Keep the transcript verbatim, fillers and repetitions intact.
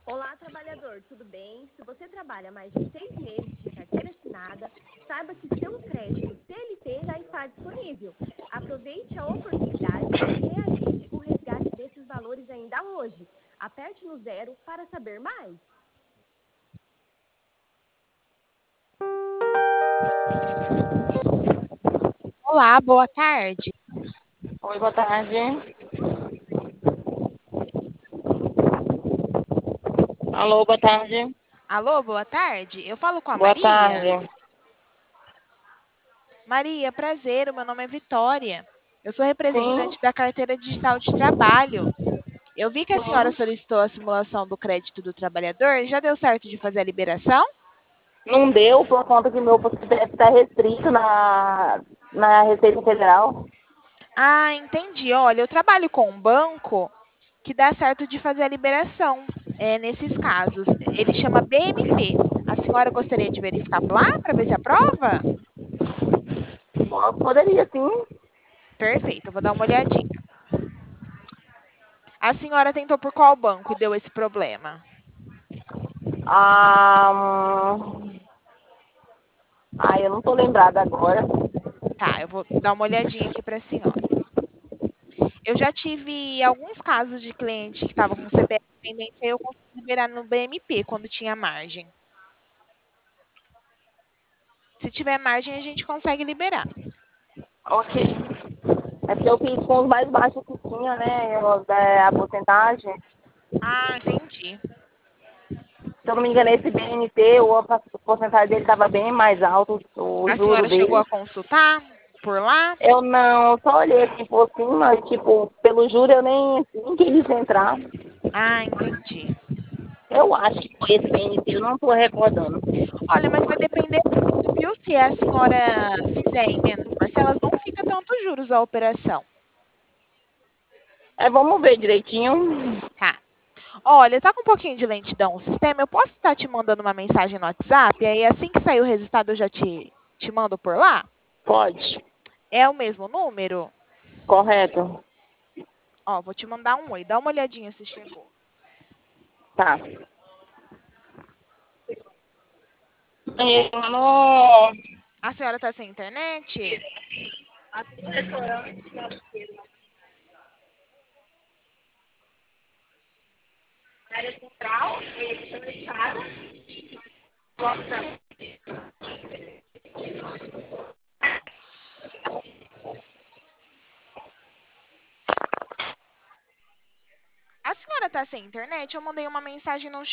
Olá, trabalhador, tudo bem? Se você trabalha mais de seis meses de carteira assinada, saiba que seu crédito C L T já está disponível. Aproveite a oportunidade e realize o resgate desses valores ainda hoje. Aperte no zero para saber mais. Olá, boa tarde. Oi, boa tarde. Alô, boa tarde. Alô, boa tarde. Eu falo com a Boa Maria. tarde. Maria, prazer, o meu nome é Vitória. Eu sou Sim, representante da carteira digital de trabalho. Eu vi que a senhora sim. solicitou a simulação do crédito do trabalhador. Já deu certo de fazer a liberação? Não deu por conta que meu C P F está restrito na, na Receita Federal. Ah, entendi. Olha, eu trabalho com um banco que dá certo de fazer a liberação é, nesses casos. Ele chama B M P. A senhora gostaria de verificar por lá para ver se aprova? Bom, poderia sim. Perfeito, eu vou dar uma olhadinha. A senhora tentou por qual banco e deu esse problema? Ah, hum, ai, eu não estou lembrada agora. Tá, eu vou dar uma olhadinha aqui para a senhora. Eu já tive alguns casos de cliente que estava com C P F pendente, aí eu consegui liberar no B M P quando tinha margem. Se tiver margem, a gente consegue liberar. Ok. É porque eu fiz com os mais baixos que tinha, né? eu- é, a porcentagem. Ah, entendi. Se eu não me engano, esse B N T, o- a porcentagem dele estava bem mais alto, o A juro senhora chegou dele. a consultar por lá? Eu não, só olhei assim por cima, tipo, pelo juro eu nem, nem quis entrar. Ah, entendi. Eu acho que foi esse B N T, eu não estou recordando. Olha, mas vai depender muito, viu? Se a senhora fizer em menos parcelas, não fica tanto juros a operação. É, vamos ver direitinho. Tá. Olha, tá com um pouquinho de lentidão o sistema. Eu posso estar te mandando uma mensagem no WhatsApp? Aí assim que sair o resultado eu já te, te mando por lá? Pode. É o mesmo número? Correto. Ó, vou te mandar um oi. Dá uma olhadinha se chegou. Tá. E, no... A senhora tá sem internet? Aqui no restaurante, na área central, eles estão fechados. A senhora tá sem internet? Eu mandei uma mensagem no